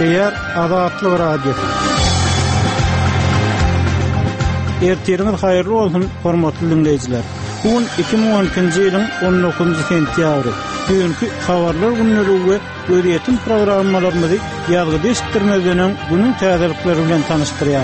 Eýär Azatlyk radiosu. Ertiriniz haýyrly bolsun, hormatly dinleýijiler. Bugün 2012-nji ýylyň 19-njy sentýabry. Bugünkü habarlar günnälige öýretim programmalaryny ýazgyda eşitdirmegden günüň täzelikleri bilen tanıştyrýar.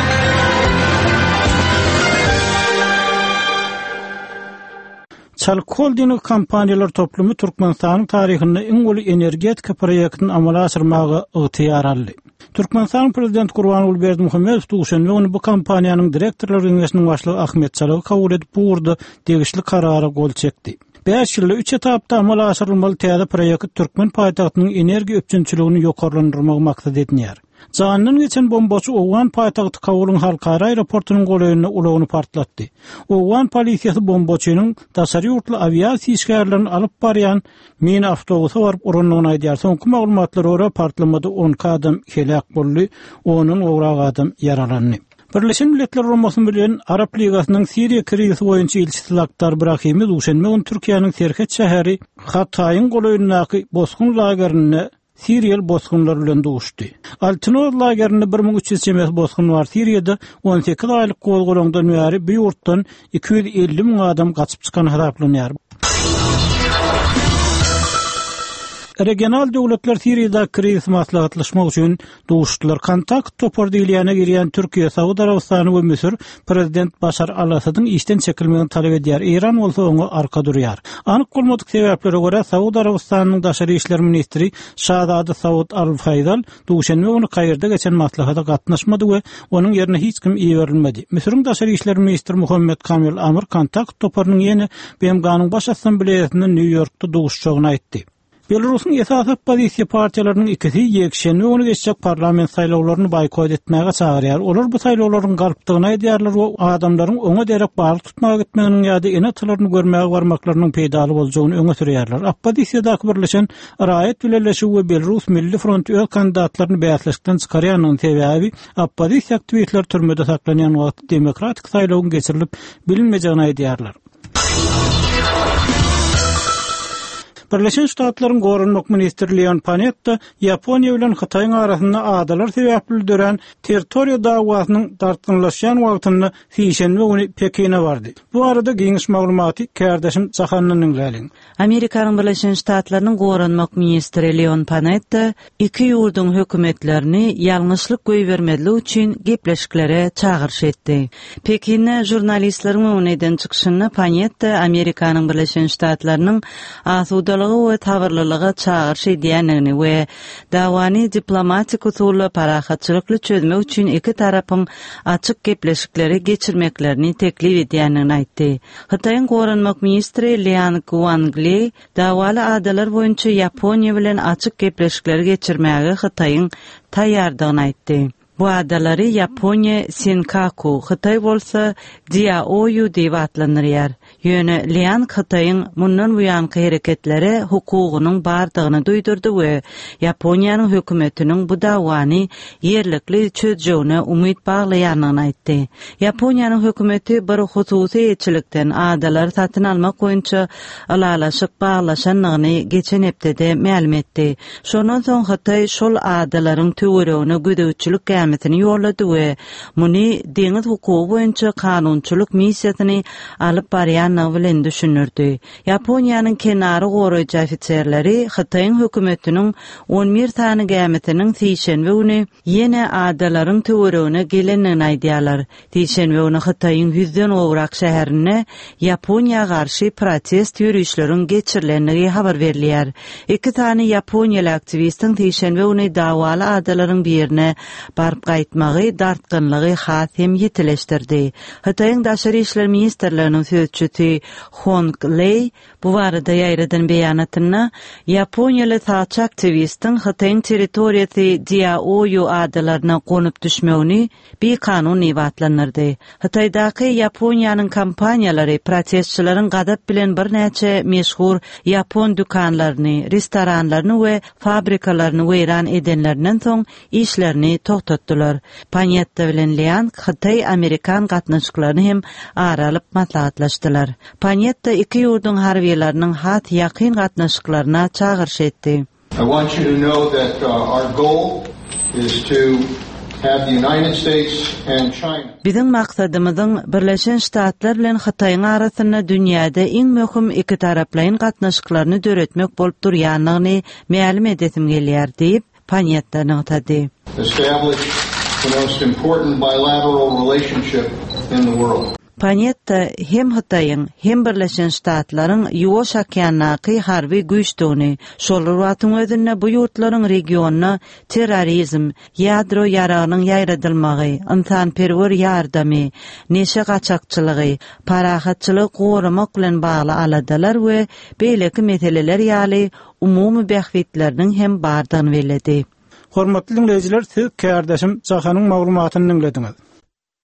Çalkoldino kampaniyalar toplumy Türkmenistanyň taryhynda iň uly energetika proýektini amala aşyrmagy ygtyýar aldy. Türkmenistan prezident Gurbanuly Berdimuhammedow duşan we ony bu kampaniýanyň direktorlar giňeşiniň başlygy Ahmet Çalaby kabul edip burda degişli karara gol çekdi. 5 ýylda 3 etapda amala aşyrylmaly täze proýekt Türkmen paýtagtynyň energiýa öpçünçiligini ýokarlandyrmak maksat edilýär. Janyndan geçen bombaçy Owgan paýtagty Kabulyň halkara aeroportunyň goýunyna ulagyny partlatdy. Owgan polisiýasy bombaçynyň daşary ýurtly aviasiýa işgärlerini alyp barýan min awtobusy baryp uranlygyny aýdýar. Soňky maglumatlara görä partlamada 10 adam helak boldy, onuň ograg adam yaralandy. Birleşen Milletler Romasyn bilen Arap Ligasynyň Siriýa krizisi boýunça ilçisi Laktar Brahimi duşanmy on Türkiýanyň Serhet şäheri Hataýyň goýunynaky bosgun lagerini Siriyal bosgunlar bilen duşdy. Altınor lagerinde 1300 çemes bosgun var. Siriyada 18 aylyk golgolongdan bäri bir ýurtdan 250 000 adam gaçyp çykan hasaplanýar. Regional döwletler Siriýada kriz maslahatlaşmak üçin duşdylar. Kontakt topardylýana girýän Türkiýe, Saudy Arabistany we Misir prezident Başar al-Asadyň işden çekilmegini talep edýär. Iran bolsa oňa arka durýar. Anyk bolmadyk sebeplere görä Saudy Arabistanyň daşary işler ministri Şahzada Saud al-Faydal duşanmy ony Kayrda geçen maslahata gatnaşmady we onuň ýerine hiç kim iýerilmedi. Misiriň daşary işler ministri Muhammed Kamil Amir kontakt toparynyň ýene BMG'nyň baş assambleýasynda New Yorkda duşuşagyny aýtdy. Belarusyň esasy opozisiýa partiýalarynyň ikisi ýekşen we ony geçecek parlament saýlawlaryny boykot etmäge çagyrýar. Olar bu saýlawlaryň galypdygyny aýdýarlar we adamlaryň oňa derek balyk tutmagy gitmeginiň ýa-da enatlaryny görmäge barmaklarynyň peýdaly boljagyny öňe sürýärler. Opozisiýadaky birleşen Raýat Birleşigi we Belarus Milli Front öz kandidatlaryny bäýatlaşykdan çykarýanyň sebäbi opozisiýa aktivistler türmede saklanýan wagt demokratik saýlawyň geçirilip bilinmejegini aýdýarlar. Birleşen Ştatlaryň Gorunmak ministri Leon Panetta Ýaponiýa bilen Hitaýyň arasynda adalar sebäpli dören territoriýa dawasynyň dartynlaşýan wagtyny fiýşen we ony Pekine bardy. Bu arada giňiş maglumaty kärdeşim Çahanyň ýerleň. Amerikanyň Birleşen Ştatlarynyň Gorunmak ministri Leon Panetta iki ýurdun hökümetlerini ýalňyşlyk goýbermediligi üçin gepleşiklere çağırış etdi. Pekinne jurnalistleriň öňünden çykyşyny Panetta Amerikanyň Birleşen Ştatlarynyň asuda we tawirlylyga çağırış edýänini we dawany diplomatik usulla parahatçylykly çözmek üçin iki tarapyň açyk gepleşikleri geçirmeklerini teklip edýänini aýtdy. Hitaýyň Gorunmak ministri Liang Guangli dawaly adalar boýunça Ýaponiýa bilen açyk gepleşikleri geçirmäge Hitaýyň taýýardygyny aýtdy. Bu adalary Ýaponiýa Senkaku, Hitaý bolsa Diaoyu diýip atlanýar. Ýöne Liang Hitaýyň mundan buýanky hereketleri hukugynyň bardygyny duýdurdy we Ýaponiýanyň hökümetiniň bu dawany ýerlikli çözjegine umyt baglaýanyny aýtdy. Ýaponiýanyň hökümeti bir hususy etçilikden adalar satyn almak boýunça alalaşyk baglaşanlygyny geçen hepdede ma'lum etdi. Şondan soň Hitaý şol adalaryň töweregine güdäwçilik gämetini ýollady we muny deňiz hukugy boýunça kanunçylyk missiýasyny alyp barýan bilen düşünürdi. Ýaponiýanyň kenary goraýjy ofitserleri Hitaýyň hökümetiniň 11 tany gämetiniň tiýşen we ony ýene adalaryň töweregine gelenini aýdýarlar. Tiýşen we ony Hitaýyň 100den owrak şäherine Ýaponiýa garşy protest ýürüýüşleriň geçirilenligi habar berilýär. Iki tany Ýaponiýaly aktivistiň tiýşen we ony dawaly adalaryň birine barıp gaýtmagy dartgynlygy hasem ýetileşdirdi. Hitaýyň daşary işler ministrliginiň sözçüsi Hong Lei bu barada ýaýradan beýanatyna Ýaponiýaly saçak aktivistiň Hitaýyň territoriýasy Diaoyu adalaryna gonyp düşmegini bir kanun ýatlanyrdy. Hitaýdaky Ýaponiýanyň kampaniýalary protestçilaryň gadap bilen bir näçe meşhur Ýapon dükanlaryny, restoranlaryny we fabrikalaryny weýran edenlerinden soň işlerini toktatdylar. Panetta bilen Liang Hitaý Amerikan gatnaşyklaryny hem aralyp maslahatlaşdylar. Panetta iki ýurdun harbiýetleriniň ýakyn gatnaşyklaryna çağırış etdi. I want you to know that our goal is to have the United States and China. Bizim maksadymyzyň Birleşen Ştatlar bilen Hitaýyň arasynda dünýäde iň möhüm iki taraplaryň gatnaşyklaryny döretmek bolup durýanlygyny ma'lum edesim gelýär diýip Panetta notady. Establish the most important bilateral relationship in the world. Panetta hem Hitaýyň hem Birleşen Ştatlaryň Ýuwaş okeanaky harby güýçdigini, şol wagtyň özünde bu ýurtlaryň regionuna terrorizm, ýadro ýaragynyň ýaýradylmagy, insanperwer ýardamy, neşe gaçakçylygy, parahatçylyk goramak bilen bagly aladalar we beýleki meseleler ýaly umumy bähwitleriniň hem bardygyny bellädi. Hormatly dinleýijiler, siz kärdeşim Jahanyň maglumatyny dinlediňiz.